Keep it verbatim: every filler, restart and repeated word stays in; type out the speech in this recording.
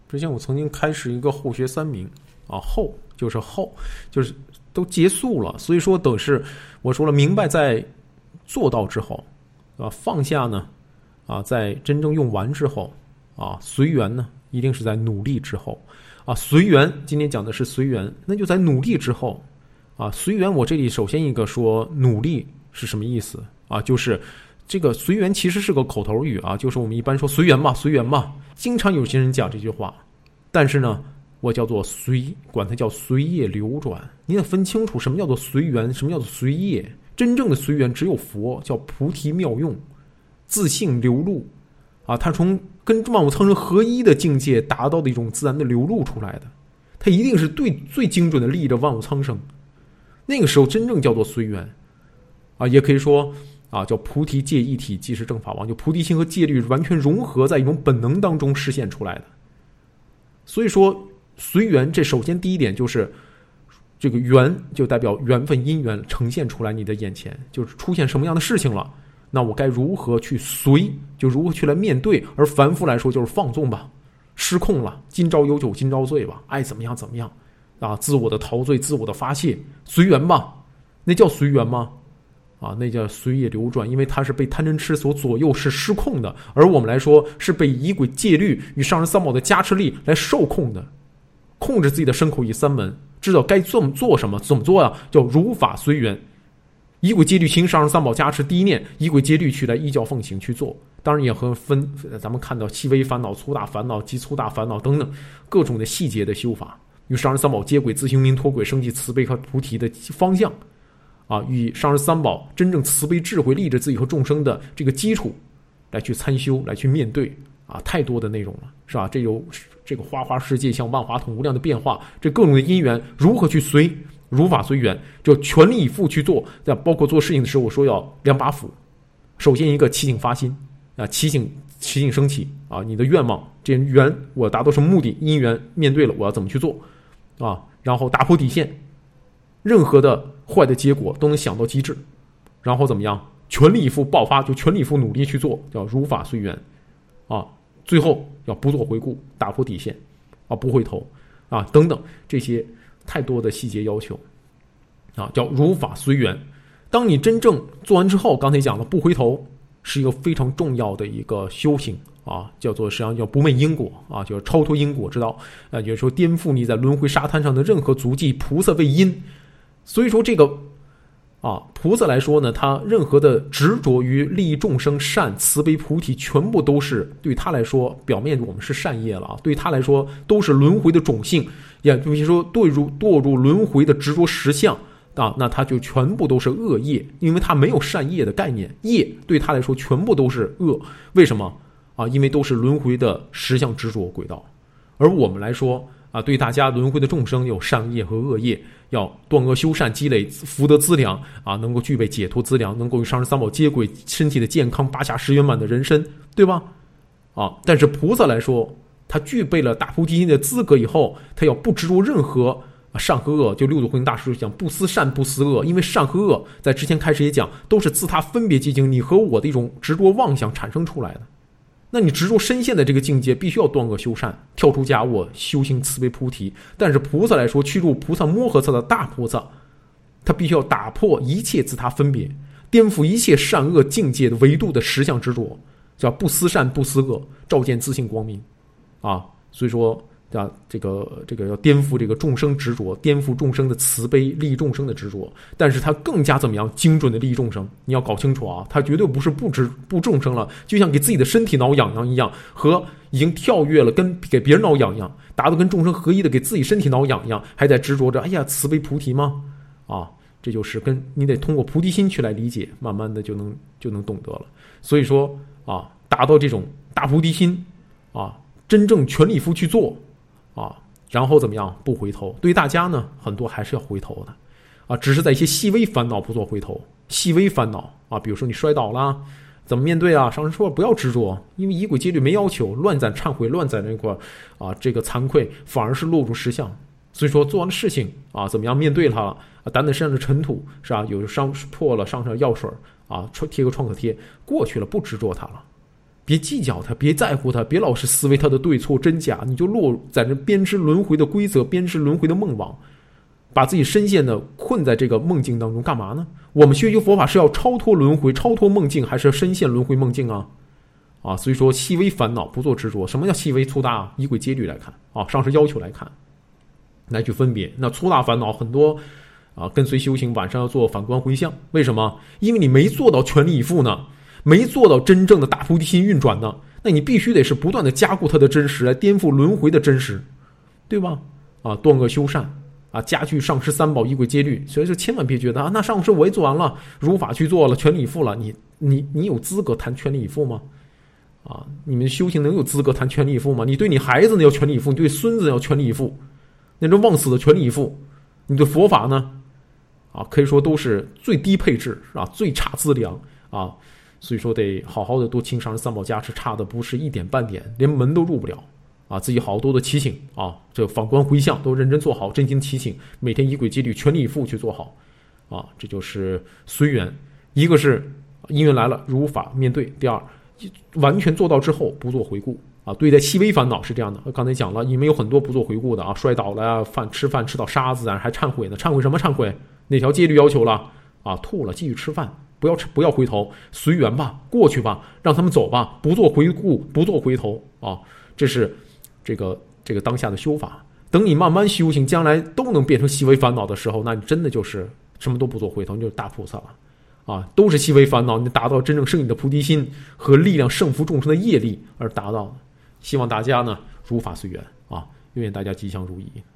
之前我曾经开始一个后学三明啊，后就是后就是都结束了，所以说等是我说了，明白在做到之后啊，放下呢啊，在真正用完之后啊，随缘呢一定是在努力之后啊，随缘今天讲的是随缘，那就在努力之后啊，随缘我这里首先一个说努力是什么意思啊，就是这个随缘其实是个口头语啊，就是我们一般说随缘嘛，随缘嘛，经常有些人讲这句话，但是呢我叫做随，管它叫随业流转。你得分清楚什么叫做随缘，什么叫做随业。真正的随缘只有佛，叫菩提妙用，自性流露啊，它从跟万物苍生合一的境界达到的一种自然的流露出来的，它一定是最最精准的利益着万物苍生。那个时候真正叫做随缘啊，也可以说啊叫菩提戒一体，即是正法王，就菩提心和戒律完全融合在一种本能当中实现出来的。所以说随缘，这首先第一点就是这个缘就代表缘分因缘呈现出来你的眼前，就是出现什么样的事情了，那我该如何去随，就如何去来面对。而凡夫来说就是放纵吧，失控了，今朝有酒今朝醉吧，爱怎么样怎么样啊，自我的陶醉，自我的发泄，随缘吧，那叫随缘吗？啊，那叫随业流转，因为它是被贪嗔痴所左右，是失控的。而我们来说是被仪轨戒律与上人三宝的加持力来受控的，控制自己的身口意三门，知道该怎么做什么，怎么做呀？叫如法随缘。仪轨戒律行，上人三宝加持，第一念仪轨戒律去来依教奉行去做。当然也和分，咱们看到细微烦恼、粗大烦恼及粗大烦恼等等各种的细节的修法，与上人三宝接轨，自行明脱轨，升起慈悲和菩提的方向。啊，与上人三宝真正慈悲智慧立着自己和众生的这个基础来去参修，来去面对啊，太多的内容了，是吧？这有这个花花世界像万花筒无量的变化，这各种的因缘如何去随，如法随缘，就全力以赴去做。包括做事情的时候，我说要两把斧，首先一个起醒发心啊，起醒起醒升起啊，你的愿望，这缘我达到什么目的，因缘面对了，我要怎么去做啊？然后打破底线。任何的坏的结果都能想到极致，然后怎么样？全力以赴爆发，就全力以赴努力去做，叫如法随缘，啊，最后要不做回顾，打破底线，啊，不回头，啊，等等这些太多的细节要求，啊，叫如法随缘。当你真正做完之后，刚才讲了不回头是一个非常重要的一个修行啊，叫做实际上叫不昧因果啊，就是超脱因果之道，啊，也就是说颠覆你在轮回沙滩上的任何足迹。菩萨为因。所以说这个啊，菩萨来说呢，他任何的执着于利益众生、善、慈悲、菩提，全部都是对他来说，表面我们是善业了啊，对他来说都是轮回的种性，也比如说堕入堕入轮回的执着实相啊，那他就全部都是恶业，因为他没有善业的概念，业对他来说全部都是恶。为什么啊？因为都是轮回的实相执着轨道，而我们来说。啊，对大家轮回的众生有善业和恶业，要断恶修善，积累福德资粮啊，能够具备解脱资粮，能够与上人三宝接轨，身体的健康，八下十圆满的人身，对吧？啊，但是菩萨来说，他具备了大菩提心的资格以后，他要不执着任何善和恶，就六祖慧能大师讲不思善不思恶，因为善和恶在之前开始也讲，都是自他分别结晶，你和我的一种执着妄想产生出来的。那你执着深陷的这个境界，必须要断恶修善，跳出假我，修行慈悲菩提。但是菩萨来说，去入菩萨摩诃萨的大菩萨，他必须要打破一切自他分别，颠覆一切善恶境界的维度的实相执着，叫不思善不思恶，照见自性光明啊。所以说啊，这个这个要颠覆这个众生执着，颠覆众生的慈悲，利益众生的执着。但是他更加怎么样精准的利益众生？你要搞清楚啊，他绝对不是不执不众生了，就像给自己的身体挠痒痒一样，和已经跳跃了跟给别人挠痒痒，达到跟众生合一的给自己身体挠痒痒，还在执着着哎呀慈悲菩提吗？啊，这就是跟你得通过菩提心去来理解，慢慢的就能就能懂得了。所以说啊，达到这种大菩提心啊，真正全力以赴去做。啊，然后怎么样？不回头。对于大家呢，很多还是要回头的，啊，只是在一些细微烦恼不做回头。细微烦恼啊，比如说你摔倒了，怎么面对啊？上人说不要执着，因为仪轨戒律没要求，乱攒忏悔，乱攒那块啊，这个惭愧，反而是落入实相。所以说做完的事情啊，怎么样面对它了？啊，掸掸身上的尘土是吧？有伤破了，上上药水啊，贴个创可贴，过去了，不执着它了。 别计较它，别在乎它，别老是思维它的对错真假，你就落在这编织轮回的规则，编织轮回的梦网，把自己深陷的困在这个梦境当中，干嘛呢？我们学习佛法是要超脱轮回，超脱梦境，还是要深陷轮回梦境啊？啊，所以说细微烦恼不做执着。什么叫细微粗大？以轨戒律来看啊，上师要求来看，来去分别。那粗大烦恼很多啊，跟随修行晚上要做反观回向，为什么？因为你没做到全力以赴呢，没做到真正的大菩提心运转呢，那你必须得是不断的加固它的真实，来颠覆轮回的真实，对吧？啊，断恶修善啊，加剧上师三宝以轨戒律。所以说千万别觉得啊，那上师我也做完了，如法去做了，全力以赴了，你你你有资格谈全力以赴吗？啊，你们修行能有资格谈全力以赴吗？你对你孩子呢要全力以赴，你对孙子要全力以赴，那种忘死的全力以赴。你对佛法呢，啊，可以说都是最低配置啊，最差资粮啊，所以说得好好的多请上师三宝加持，差的不是一点半点，连门都入不了啊！自己好多的提醒啊，这反观回向都认真做好，真心提醒，每天以轨戒律全力以赴去做好啊，这就是随缘。一个是因缘来了如法面对，第二完全做到之后不做回顾啊。对待细微烦恼是这样的，刚才讲了，因为有很多不做回顾的啊，摔倒了啊，饭吃饭吃到沙子啊，还忏悔呢，忏悔什么忏悔？哪条戒律要求了啊？吐了继续吃饭，不要不要回头，随缘吧，过去吧，让他们走吧，不做回顾，不做回头啊。这是这个这个当下的修法。等你慢慢修行，将来都能变成细微烦恼的时候，那你真的就是什么都不做回头，你就是大菩萨了啊！都是细微烦恼，你达到真正圣你的菩提心和力量，胜服众生的业力而达到的。希望大家呢如法随缘啊，愿大家吉祥如意。